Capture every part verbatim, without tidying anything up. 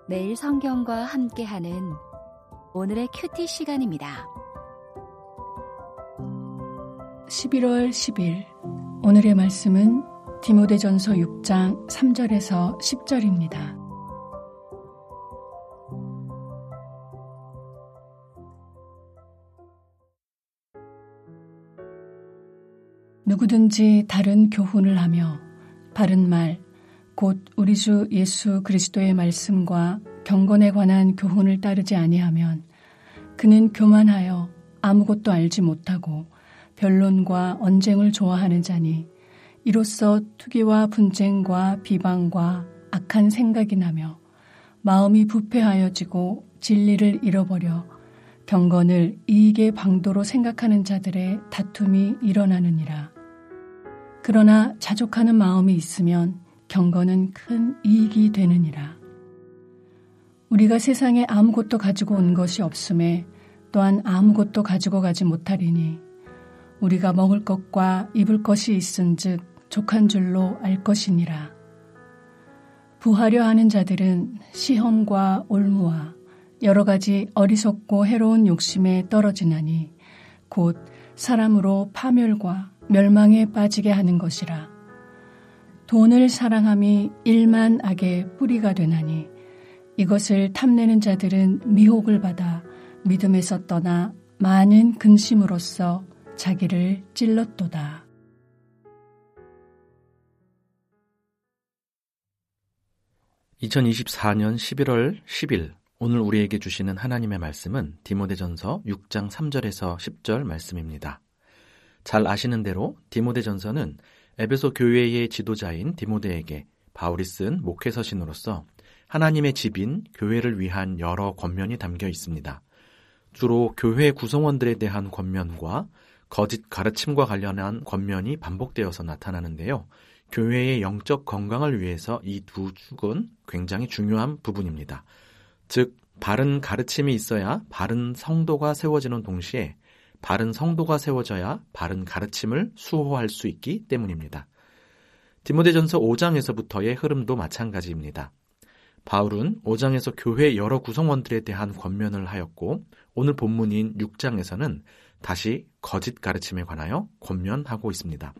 매일 성경과 함께하는 오늘의 큐티 시간입니다. 십일월 십일 오늘의 말씀은 디모데전서 육 장 삼 절에서 십 절입니다. 누구든지 다른 교훈을 하며 바른 말, 곧 우리 주 예수 그리스도의 말씀과 경건에 관한 교훈을 따르지 아니하면 그는 교만하여 아무것도 알지 못하고 변론과 언쟁을 좋아하는 자니 이로써 투기와 분쟁과 비방과 악한 생각이 나며 마음이 부패하여지고 진리를 잃어버려 경건을 이익의 방도로 생각하는 자들의 다툼이 일어나느니라. 그러나 자족하는 마음이 있으면 경건은 큰 이익이 되느니라. 우리가 세상에 아무것도 가지고 온 것이 없음에 또한 아무것도 가지고 가지 못하리니 우리가 먹을 것과 입을 것이 있은즉 족한 줄로 알 것이니라. 부하려 하는 자들은 시험과 올무와 여러 가지 어리석고 해로운 욕심에 떨어지나니 곧 사람으로 파멸과 멸망에 빠지게 하는 것이라. 돈을 사랑함이 일만 악의 뿌리가 되나니 이것을 탐내는 자들은 미혹을 받아 믿음에서 떠나 많은 근심으로써 자기를 찔렀도다. 이천이십사 년 십일월 십일 오늘 우리에게 주시는 하나님의 말씀은 디모데전서 육 장 삼 절에서 십 절 말씀입니다. 잘 아시는 대로 디모데전서는 에베소 교회의 지도자인 디모데에게 바울이 쓴 목회서신으로서 하나님의 집인 교회를 위한 여러 권면이 담겨 있습니다. 주로 교회 구성원들에 대한 권면과 거짓 가르침과 관련한 권면이 반복되어서 나타나는데요. 교회의 영적 건강을 위해서 이 두 축은 굉장히 중요한 부분입니다. 즉, 바른 가르침이 있어야 바른 성도가 세워지는 동시에 바른 성도가 세워져야 바른 가르침을 수호할 수 있기 때문입니다. 디모데전서 오 장에서부터의 흐름도 마찬가지입니다. 바울은 오 장에서 교회 여러 구성원들에 대한 권면을 하였고 오늘 본문인 육 장에서는 다시 거짓 가르침에 관하여 권면하고 있습니다.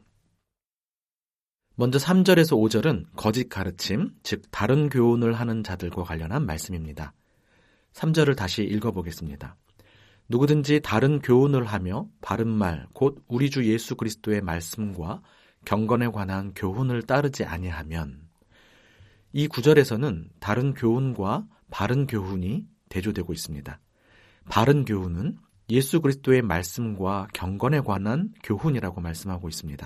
먼저 삼 절에서 오 절은 거짓 가르침, 즉 다른 교훈을 하는 자들과 관련한 말씀입니다. 삼 절을 다시 읽어보겠습니다. 누구든지 다른 교훈을 하며 바른 말, 곧 우리 주 예수 그리스도의 말씀과 경건에 관한 교훈을 따르지 아니하면, 이 구절에서는 다른 교훈과 바른 교훈이 대조되고 있습니다. 바른 교훈은 예수 그리스도의 말씀과 경건에 관한 교훈이라고 말씀하고 있습니다.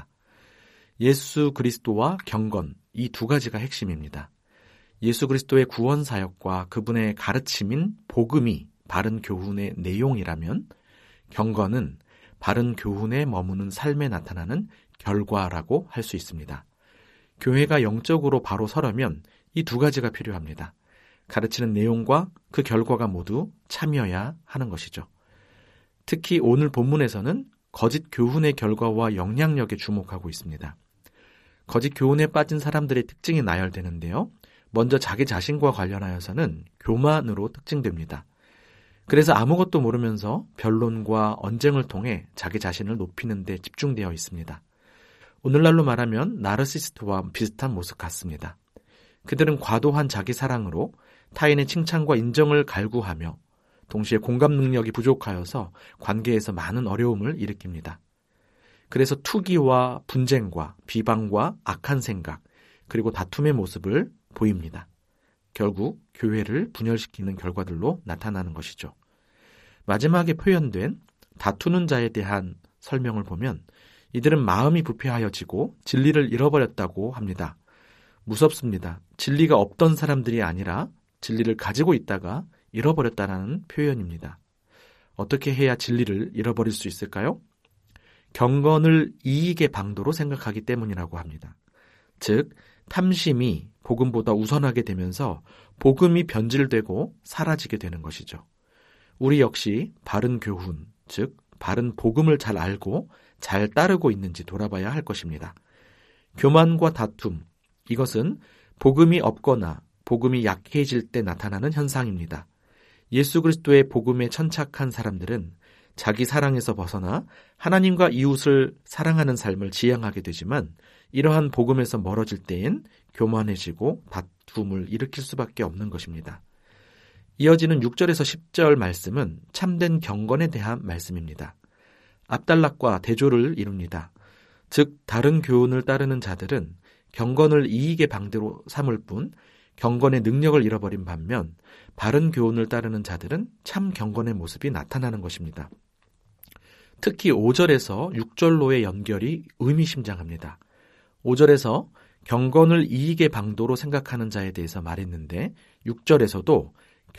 예수 그리스도와 경건, 이 두 가지가 핵심입니다. 예수 그리스도의 구원 사역과 그분의 가르침인 복음이 바른 교훈의 내용이라면 경건은 바른 교훈에 머무는 삶에 나타나는 결과라고 할 수 있습니다. 교회가 영적으로 바로 서려면 이 두 가지가 필요합니다. 가르치는 내용과 그 결과가 모두 참여해야 하는 것이죠. 특히 오늘 본문에서는 거짓 교훈의 결과와 영향력에 주목하고 있습니다. 거짓 교훈에 빠진 사람들의 특징이 나열되는데요. 먼저 자기 자신과 관련하여서는 교만으로 특징됩니다. 그래서 아무것도 모르면서 변론과 언쟁을 통해 자기 자신을 높이는 데 집중되어 있습니다. 오늘날로 말하면 나르시스트와 비슷한 모습 같습니다. 그들은 과도한 자기 사랑으로 타인의 칭찬과 인정을 갈구하며 동시에 공감 능력이 부족하여서 관계에서 많은 어려움을 일으킵니다. 그래서 투기와 분쟁과 비방과 악한 생각, 그리고 다툼의 모습을 보입니다. 결국 교회를 분열시키는 결과들로 나타나는 것이죠. 마지막에 표현된 다투는 자에 대한 설명을 보면 이들은 마음이 부패하여지고 진리를 잃어버렸다고 합니다. 무섭습니다. 진리가 없던 사람들이 아니라 진리를 가지고 있다가 잃어버렸다는 표현입니다. 어떻게 해야 진리를 잃어버릴 수 있을까요? 경건을 이익의 방도로 생각하기 때문이라고 합니다. 즉, 탐심이 복음보다 우선하게 되면서 복음이 변질되고 사라지게 되는 것이죠. 우리 역시 바른 교훈, 즉 바른 복음을 잘 알고 잘 따르고 있는지 돌아봐야 할 것입니다. 교만과 다툼, 이것은 복음이 없거나 복음이 약해질 때 나타나는 현상입니다. 예수 그리스도의 복음에 천착한 사람들은 자기 사랑에서 벗어나 하나님과 이웃을 사랑하는 삶을 지향하게 되지만 이러한 복음에서 멀어질 때엔 교만해지고 다툼을 일으킬 수밖에 없는 것입니다. 이어지는 육 절에서 십 절 말씀은 참된 경건에 대한 말씀입니다. 압달락과 대조를 이룹니다. 즉 다른 교훈을 따르는 자들은 경건을 이익의 방대로 삼을 뿐 경건의 능력을 잃어버린 반면 바른 교훈을 따르는 자들은 참 경건의 모습이 나타나는 것입니다. 특히 오 절에서 육 절로의 연결이 의미심장합니다. 오 절에서 경건을 이익의 방도로 생각하는 자에 대해서 말했는데 육 절에서도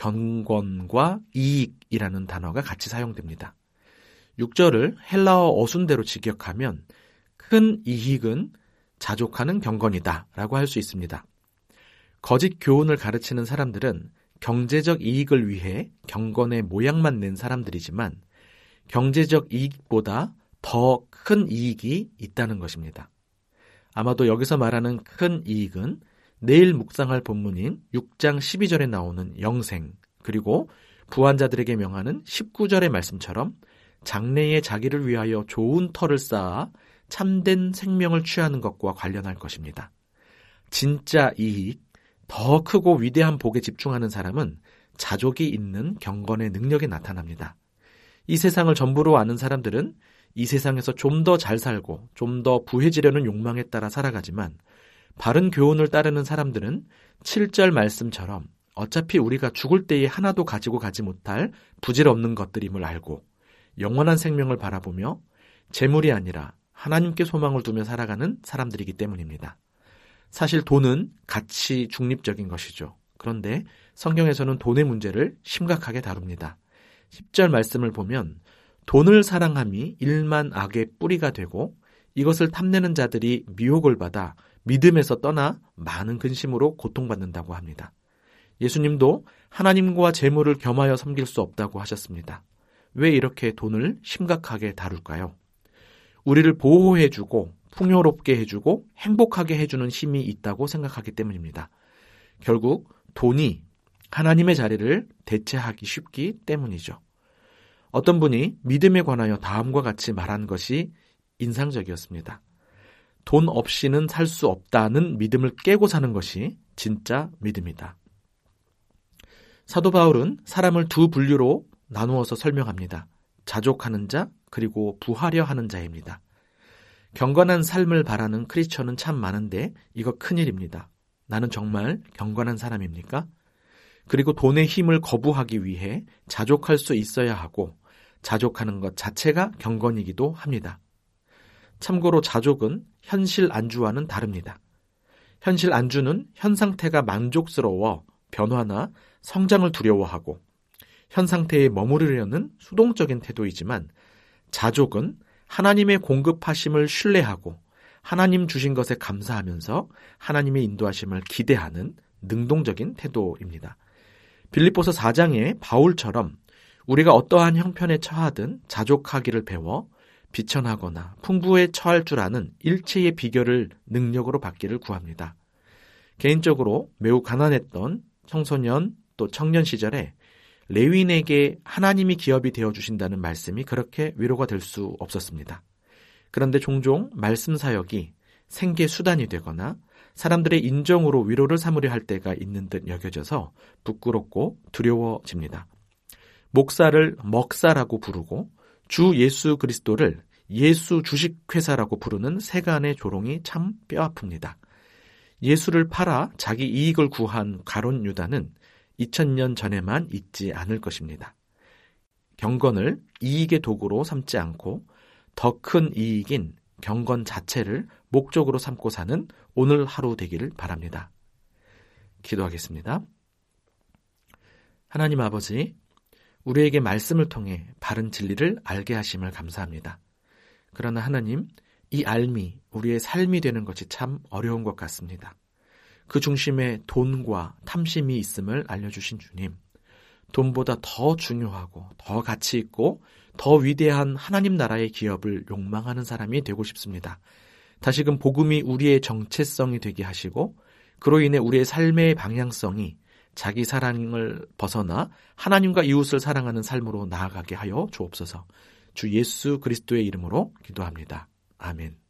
경건과 이익이라는 단어가 같이 사용됩니다. 육 절을 헬라어 어순대로 직역하면 큰 이익은 자족하는 경건이다 라고 할 수 있습니다. 거짓 교훈을 가르치는 사람들은 경제적 이익을 위해 경건의 모양만 낸 사람들이지만 경제적 이익보다 더 큰 이익이 있다는 것입니다. 아마도 여기서 말하는 큰 이익은 내일 묵상할 본문인 육 장 십이 절에 나오는 영생, 그리고 부한자들에게 명하는 십구 절의 말씀처럼 장래에 자기를 위하여 좋은 터를 쌓아 참된 생명을 취하는 것과 관련할 것입니다. 진짜 이익, 더 크고 위대한 복에 집중하는 사람은 자족이 있는 경건의 능력이 나타납니다. 이 세상을 전부로 아는 사람들은 이 세상에서 좀 더 잘 살고 좀 더 부해지려는 욕망에 따라 살아가지만 바른 교훈을 따르는 사람들은 칠 절 말씀처럼 어차피 우리가 죽을 때에 하나도 가지고 가지 못할 부질없는 것들임을 알고 영원한 생명을 바라보며 재물이 아니라 하나님께 소망을 두며 살아가는 사람들이기 때문입니다. 사실 돈은 가치 중립적인 것이죠. 그런데 성경에서는 돈의 문제를 심각하게 다룹니다. 십 절 말씀을 보면 돈을 사랑함이 일만 악의 뿌리가 되고 이것을 탐내는 자들이 미혹을 받아 믿음에서 떠나 많은 근심으로 고통받는다고 합니다. 예수님도 하나님과 재물을 겸하여 섬길 수 없다고 하셨습니다. 왜 이렇게 돈을 심각하게 다룰까요? 우리를 보호해주고 풍요롭게 해주고 행복하게 해주는 힘이 있다고 생각하기 때문입니다. 결국 돈이 하나님의 자리를 대체하기 쉽기 때문이죠. 어떤 분이 믿음에 관하여 다음과 같이 말한 것이 인상적이었습니다. 돈 없이는 살 수 없다는 믿음을 깨고 사는 것이 진짜 믿음이다. 사도 바울은 사람을 두 분류로 나누어서 설명합니다. 자족하는 자, 그리고 부하려 하는 자입니다. 경건한 삶을 바라는 크리스천은 참 많은데 이거 큰일입니다. 나는 정말 경건한 사람입니까? 그리고 돈의 힘을 거부하기 위해 자족할 수 있어야 하고 자족하는 것 자체가 경건이기도 합니다. 참고로 자족은 현실 안주와는 다릅니다. 현실 안주는 현 상태가 만족스러워 변화나 성장을 두려워하고 현 상태에 머무르려는 수동적인 태도이지만 자족은 하나님의 공급하심을 신뢰하고 하나님 주신 것에 감사하면서 하나님의 인도하심을 기대하는 능동적인 태도입니다. 빌립보서 사 장의 바울처럼 우리가 어떠한 형편에 처하든 자족하기를 배워 비천하거나 풍부에 처할 줄 아는 일체의 비결을 능력으로 받기를 구합니다. 개인적으로 매우 가난했던 청소년 또 청년 시절에 레위인에게 하나님이 기업이 되어주신다는 말씀이 그렇게 위로가 될 수 없었습니다. 그런데 종종 말씀 사역이 생계 수단이 되거나 사람들의 인정으로 위로를 삼으려 할 때가 있는 듯 여겨져서 부끄럽고 두려워집니다. 목사를 먹사라고 부르고 주 예수 그리스도를 예수 주식회사라고 부르는 세간의 조롱이 참 뼈아픕니다. 예수를 팔아 자기 이익을 구한 가룟 유다는 이천 년 전에만 있지 않을 것입니다. 경건을 이익의 도구로 삼지 않고 더 큰 이익인 경건 자체를 목적으로 삼고 사는 오늘 하루 되기를 바랍니다. 기도하겠습니다. 하나님 아버지, 우리에게 말씀을 통해 바른 진리를 알게 하심을 감사합니다. 그러나 하나님, 이 알미, 우리의 삶이 되는 것이 참 어려운 것 같습니다. 그 중심에 돈과 탐심이 있음을 알려주신 주님, 돈보다 더 중요하고 더 가치 있고 더 위대한 하나님 나라의 기업을 욕망하는 사람이 되고 싶습니다. 다시금 복음이 우리의 정체성이 되게 하시고 그로 인해 우리의 삶의 방향성이 자기 사랑을 벗어나 하나님과 이웃을 사랑하는 삶으로 나아가게 하여 주옵소서. 주 예수 그리스도의 이름으로 기도합니다. 아멘.